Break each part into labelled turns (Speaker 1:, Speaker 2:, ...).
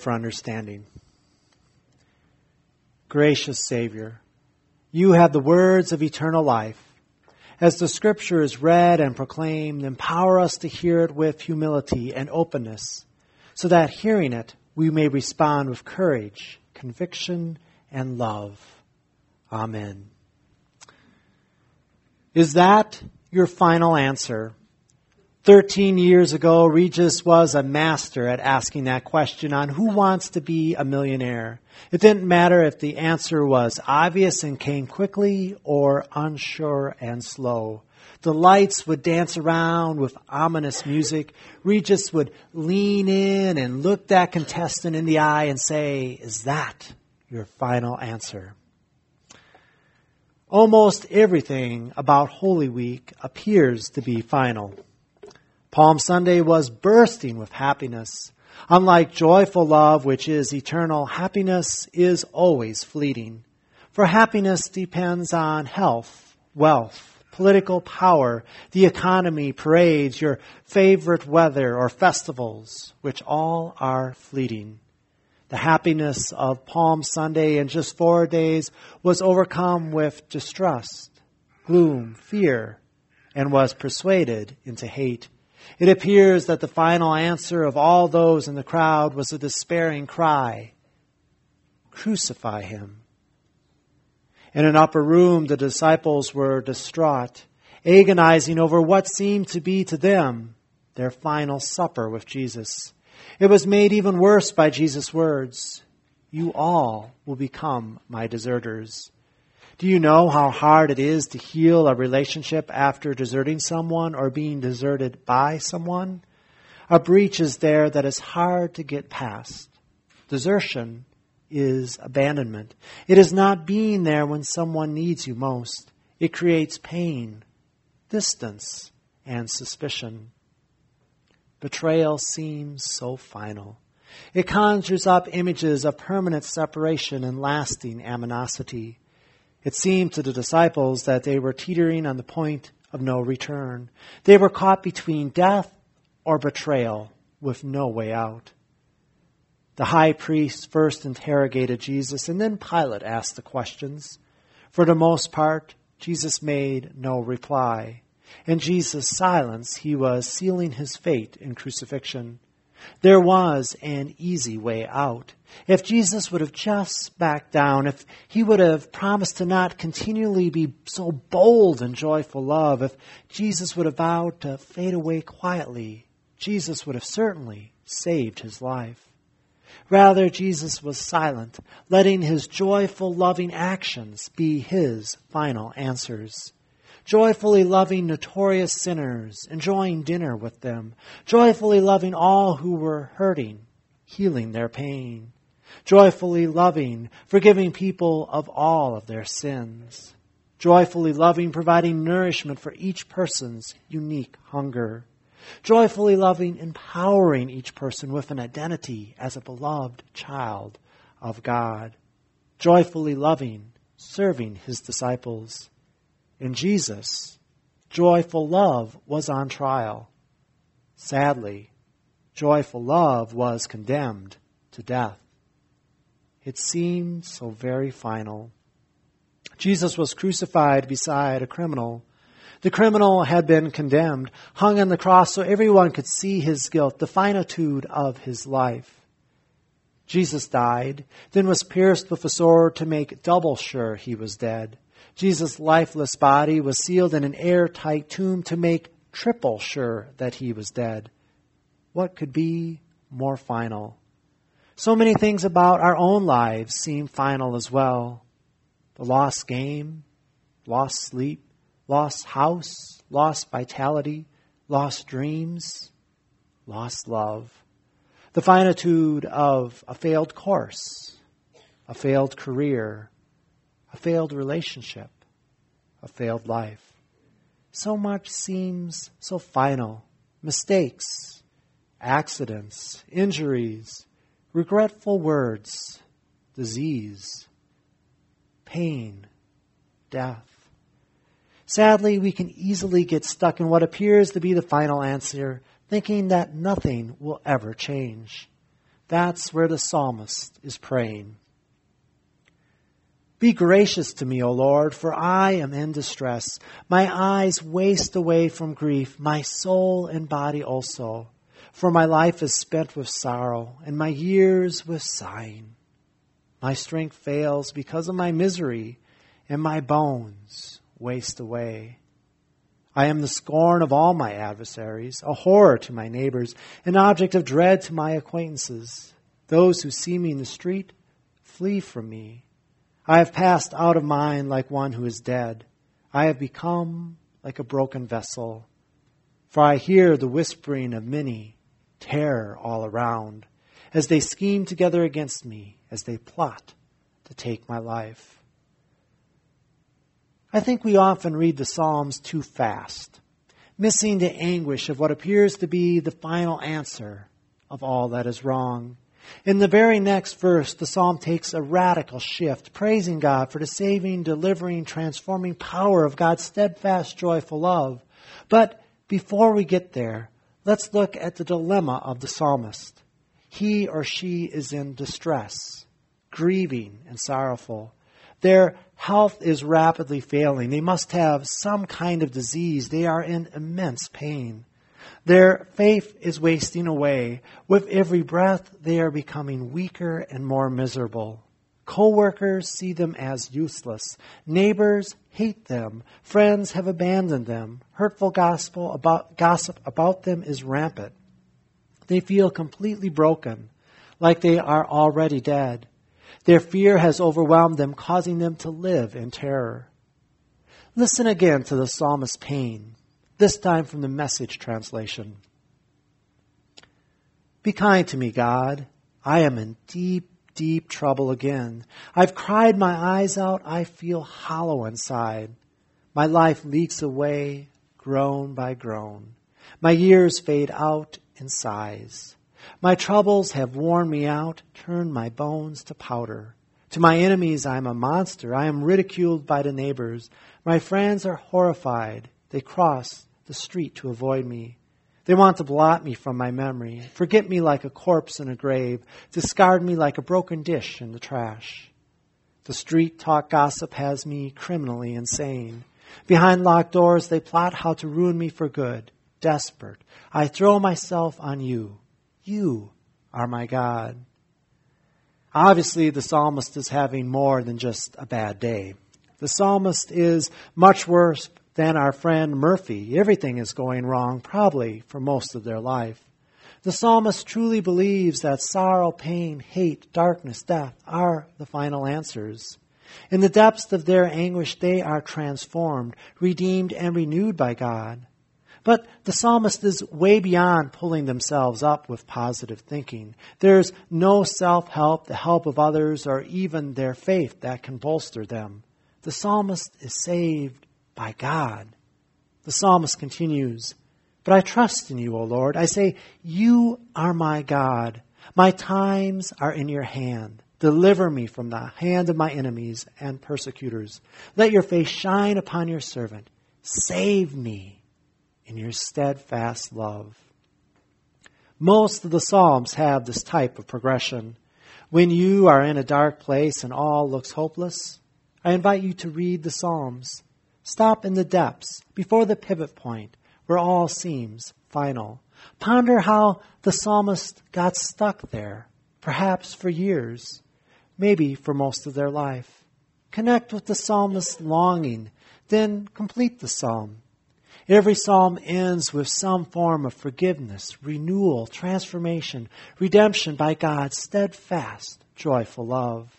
Speaker 1: for understanding. Gracious Savior, you have the words of eternal life. As the Scripture is read and proclaimed, empower us to hear it with humility and openness, so that hearing it, we may respond with courage, conviction, and love. Amen. Is that your final answer? 13 years ago, Regis was a master at asking that question on who wants to be a millionaire. It didn't matter if the answer was obvious and came quickly or unsure and slow. The lights would dance around with ominous music. Regis would lean in and look that contestant in the eye and say, "Is that your final answer?" Almost everything about Holy Week appears to be final. Palm Sunday was bursting with happiness. Unlike joyful love, which is eternal, happiness is always fleeting. For happiness depends on health, wealth, political power, the economy, parades, your favorite weather, or festivals, which all are fleeting. The happiness of Palm Sunday in just 4 days was overcome with distrust, gloom, fear, and was persuaded into hate. It appears that the final answer of all those in the crowd was a despairing cry, "Crucify him." In an upper room, the disciples were distraught, agonizing over what seemed to be to them their final supper with Jesus. It was made even worse by Jesus' words, "You all will become my deserters." Do you know how hard it is to heal a relationship after deserting someone or being deserted by someone? A breach is there that is hard to get past. Desertion is abandonment. It is not being there when someone needs you most. It creates pain, distance, and suspicion. Betrayal seems so final. It conjures up images of permanent separation and lasting animosity. It seemed to the disciples that they were teetering on the point of no return. They were caught between death or betrayal with no way out. The high priest first interrogated Jesus, and then Pilate asked the questions. For the most part, Jesus made no reply. In Jesus' silence, he was sealing his fate in crucifixion. There was an easy way out. If Jesus would have just backed down, if he would have promised to not continually be so bold in joyful love, if Jesus would have vowed to fade away quietly, Jesus would have certainly saved his life. Rather, Jesus was silent, letting his joyful, loving actions be his final answers. Joyfully loving notorious sinners, enjoying dinner with them. Joyfully loving all who were hurting, healing their pain. Joyfully loving, forgiving people of all of their sins. Joyfully loving, providing nourishment for each person's unique hunger. Joyfully loving, empowering each person with an identity as a beloved child of God. Joyfully loving, serving his disciples. In Jesus, joyful love was on trial. Sadly, joyful love was condemned to death. It seemed so very final. Jesus was crucified beside a criminal. The criminal had been condemned, hung on the cross so everyone could see his guilt, the finitude of his life. Jesus died, then was pierced with a sword to make double sure he was dead. Jesus' lifeless body was sealed in an airtight tomb to make triple sure that he was dead. What could be more final? So many things about our own lives seem final as well. The lost game, lost sleep, lost house, lost vitality, lost dreams, lost love. The finitude of a failed course, a failed career, a failed relationship, a failed life. So much seems so final. Mistakes, accidents, injuries, regretful words, disease, pain, death. Sadly, we can easily get stuck in what appears to be the final answer, thinking that nothing will ever change. That's where the psalmist is praying. Be gracious to me, O Lord, for I am in distress. My eyes waste away from grief, my soul and body also. For my life is spent with sorrow, and my years with sighing. My strength fails because of my misery, and my bones waste away. I am the scorn of all my adversaries, a horror to my neighbors, an object of dread to my acquaintances. Those who see me in the street flee from me. I have passed out of mind like one who is dead. I have become like a broken vessel. For I hear the whispering of many, terror all around, as they scheme together against me, as they plot to take my life. I think we often read the Psalms too fast, missing the anguish of what appears to be the final answer of all that is wrong. In the very next verse, the psalm takes a radical shift, praising God for the saving, delivering, transforming power of God's steadfast, joyful love. But before we get there, let's look at the dilemma of the psalmist. He or she is in distress, grieving and sorrowful. Their health is rapidly failing. They must have some kind of disease. They are in immense pain. Their faith is wasting away. With every breath, they are becoming weaker and more miserable. Co-workers see them as useless. Neighbors hate them. Friends have abandoned them. Hurtful gossip about them is rampant. They feel completely broken, like they are already dead. Their fear has overwhelmed them, causing them to live in terror. Listen again to the psalmist's pain, this time from the Message translation. Be kind to me, God. I am in deep, deep trouble again. I've cried my eyes out. I feel hollow inside. My life leaks away, groan by groan. My years fade out in sighs. My troubles have worn me out, turned my bones to powder. To my enemies I am a monster. I am ridiculed by the neighbors. My friends are horrified. They cross the street to avoid me. They want to blot me from my memory, forget me like a corpse in a grave, discard me like a broken dish in the trash. The street talk gossip has me criminally insane. Behind locked doors they plot how to ruin me for good. Desperate, I throw myself on you. You are my God. Obviously, the psalmist is having more than just a bad day. The psalmist is much worse than our friend Murphy. Everything is going wrong, probably for most of their life. The psalmist truly believes that sorrow, pain, hate, darkness, death are the final answers. In the depths of their anguish, they are transformed, redeemed, and renewed by God. But the psalmist is way beyond pulling themselves up with positive thinking. There's no self-help, the help of others, or even their faith that can bolster them. The psalmist is saved by God. The psalmist continues, but I trust in you, O Lord. I say, you are my God. My times are in your hand. Deliver me from the hand of my enemies and persecutors. Let your face shine upon your servant. Save me in your steadfast love. Most of the Psalms have this type of progression. When you are in a dark place and all looks hopeless, I invite you to read the Psalms. Stop in the depths, before the pivot point, where all seems final. Ponder how the psalmist got stuck there, perhaps for years, maybe for most of their life. Connect with the psalmist's longing, then complete the psalm. Every psalm ends with some form of forgiveness, renewal, transformation, redemption by God's steadfast, joyful love.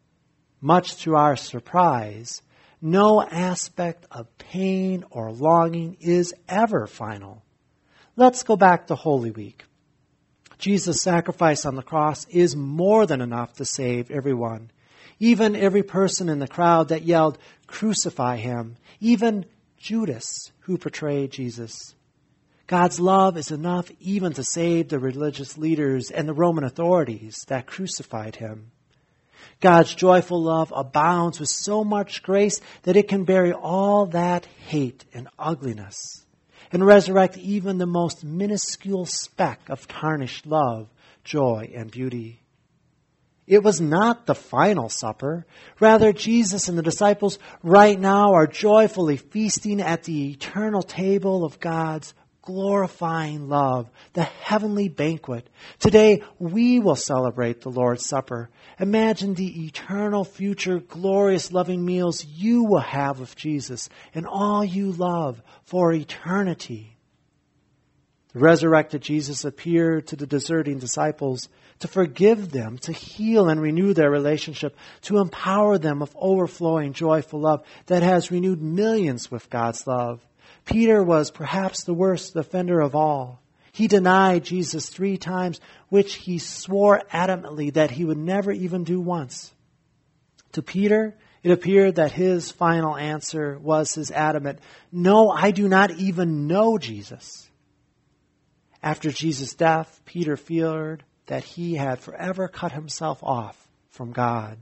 Speaker 1: Much to our surprise, no aspect of pain or longing is ever final. Let's go back to Holy Week. Jesus' sacrifice on the cross is more than enough to save everyone. Even every person in the crowd that yelled, "Crucify him," even Judas, who betrayed Jesus. God's love is enough even to save the religious leaders and the Roman authorities that crucified him. God's joyful love abounds with so much grace that it can bury all that hate and ugliness and resurrect even the most minuscule speck of tarnished love joy, and beauty. It was not the final supper. Rather, Jesus and the disciples right now are joyfully feasting at the eternal table of God's glorifying love, the heavenly banquet. Today, we will celebrate the Lord's Supper. Imagine the eternal future, glorious, loving meals you will have with Jesus and all you love for eternity. The resurrected Jesus appeared to the deserting disciples to forgive them, to heal and renew their relationship, to empower them with overflowing, joyful love that has renewed millions with God's love. Peter was perhaps the worst offender of all. He denied Jesus 3 times, which he swore adamantly that he would never even do once. To Peter, it appeared that his final answer was his adamant, "No, I do not even know Jesus." After Jesus' death, Peter feared that he had forever cut himself off from God.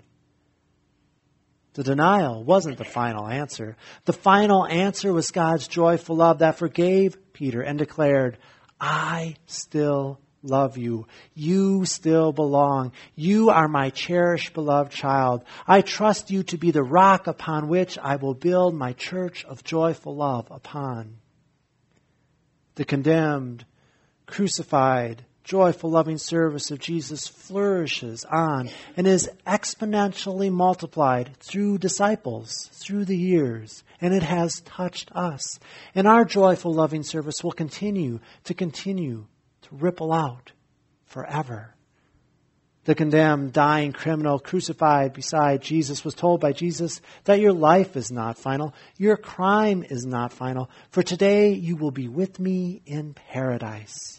Speaker 1: The denial wasn't the final answer. The final answer was God's joyful love that forgave Peter and declared, "I still love you. You still belong. You are my cherished, beloved child. I trust you to be the rock upon which I will build my church of joyful love upon." The condemned, crucified, joyful, loving service of Jesus flourishes on and is exponentially multiplied through disciples through the years, and it has touched us. And our joyful, loving service will continue to ripple out forever. The condemned, dying criminal crucified beside Jesus was told by Jesus that your life is not final, your crime is not final, for today you will be with me in paradise.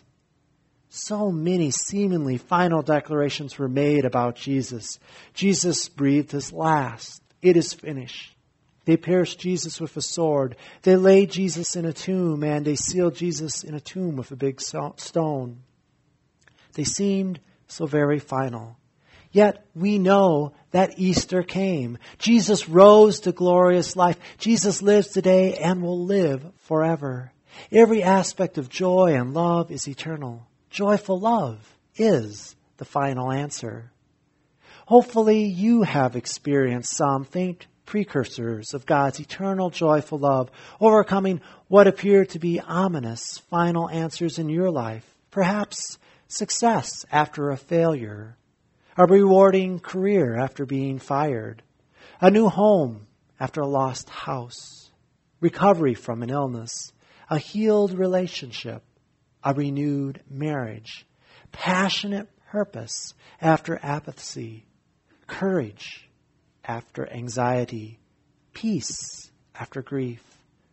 Speaker 1: So many seemingly final declarations were made about Jesus. Jesus breathed his last. It is finished. They pierced Jesus with a sword. They laid Jesus in a tomb, and they sealed Jesus in a tomb with a big stone. They seemed so very final. Yet we know that Easter came. Jesus rose to glorious life. Jesus lives today and will live forever. Every aspect of joy and love is eternal. Joyful love is the final answer. Hopefully you have experienced some faint precursors of God's eternal joyful love, overcoming what appear to be ominous final answers in your life. Perhaps success after a failure, a rewarding career after being fired, a new home after a lost house, recovery from an illness, a healed relationship, a renewed marriage, passionate purpose after apathy, courage after anxiety, peace after grief,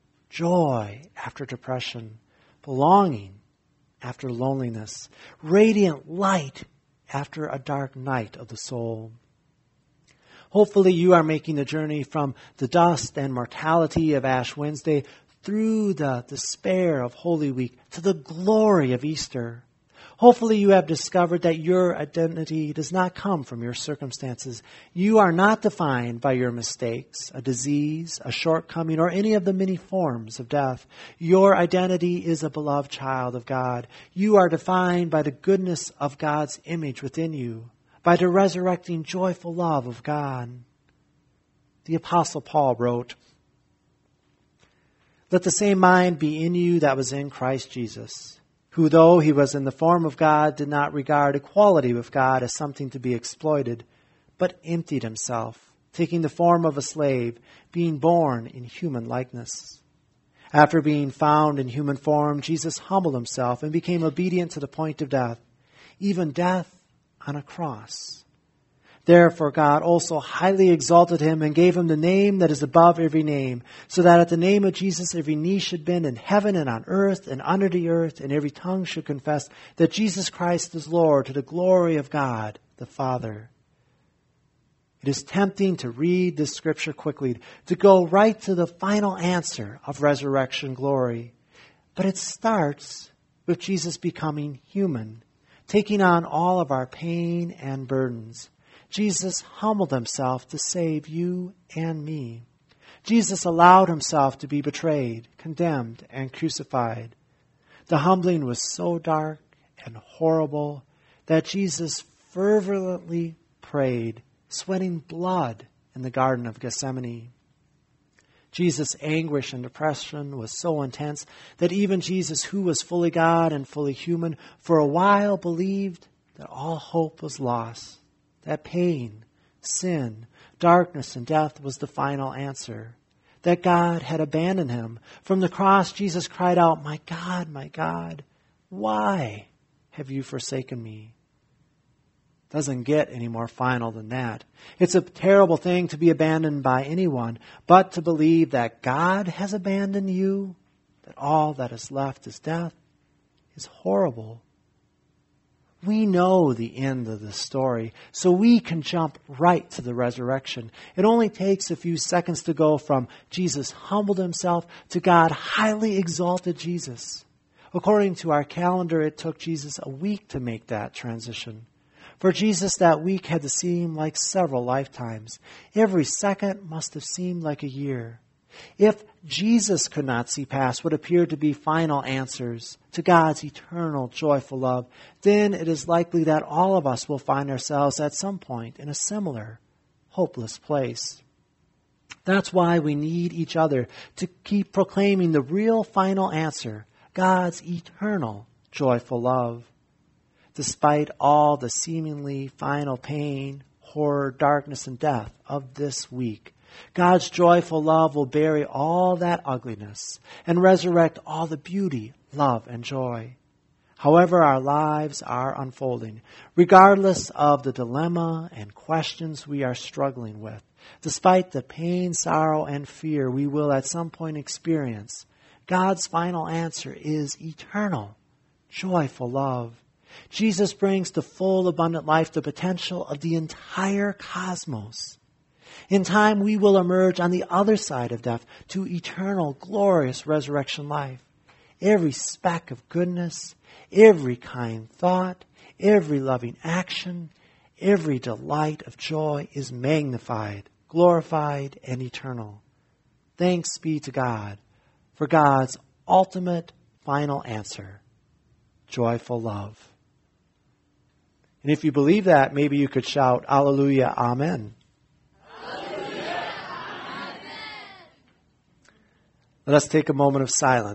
Speaker 1: joy after depression, belonging after loneliness, radiant light after a dark night of the soul. Hopefully you are making the journey from the dust and mortality of Ash Wednesday through the despair of Holy Week to the glory of Easter. Hopefully you have discovered that your identity does not come from your circumstances. You are not defined by your mistakes, a disease, a shortcoming, or any of the many forms of death. Your identity is a beloved child of God. You are defined by the goodness of God's image within you, by the resurrecting, joyful love of God. The Apostle Paul wrote, "Let the same mind be in you that was in Christ Jesus, who, though he was in the form of God, did not regard equality with God as something to be exploited, but emptied himself, taking the form of a slave, being born in human likeness. After being found in human form, Jesus humbled himself and became obedient to the point of death, even death on a cross. Therefore God also highly exalted him and gave him the name that is above every name, so that at the name of Jesus every knee should bend in heaven and on earth and under the earth, and every tongue should confess that Jesus Christ is Lord, to the glory of God the Father." It is tempting to read this scripture quickly, to go right to the final answer of resurrection glory. But it starts with Jesus becoming human, taking on all of our pain and burdens. Jesus humbled himself to save you and me. Jesus allowed himself to be betrayed, condemned, and crucified. The humbling was so dark and horrible that Jesus fervently prayed, sweating blood in the Garden of Gethsemane. Jesus' anguish and depression was so intense that even Jesus, who was fully God and fully human, for a while believed that all hope was lost, that pain, sin, darkness, and death was the final answer, that God had abandoned him. From the cross, Jesus cried out, my God, why have you forsaken me?" Doesn't get any more final than that. It's a terrible thing to be abandoned by anyone, but to believe that God has abandoned you, that all that is left is death, is horrible. We know the end of the story, so we can jump right to the resurrection. It only takes a few seconds to go from Jesus humbled himself to God highly exalted Jesus. According to our calendar, it took Jesus a week to make that transition. For Jesus, that week had to seem like several lifetimes. Every second must have seemed like a year. If Jesus could not see past what appeared to be final answers to God's eternal, joyful love, then it is likely that all of us will find ourselves at some point in a similar, hopeless place. That's why we need each other to keep proclaiming the real final answer, God's eternal, joyful love. Despite all the seemingly final pain, horror, darkness, and death of this week, God's joyful love will bury all that ugliness and resurrect all the beauty, love, and joy. However our lives are unfolding, regardless of the dilemma and questions we are struggling with, despite the pain, sorrow, and fear we will at some point experience, God's final answer is eternal, joyful love. Jesus brings to full, abundant life the potential of the entire cosmos. In time, we will emerge on the other side of death to eternal, glorious resurrection life. Every speck of goodness, every kind thought, every loving action, every delight of joy is magnified, glorified, and eternal. Thanks be to God for God's ultimate, final answer, joyful love. And if you believe that, maybe you could shout, Alleluia, Amen. Alleluia, Amen. Let us take a moment of silence.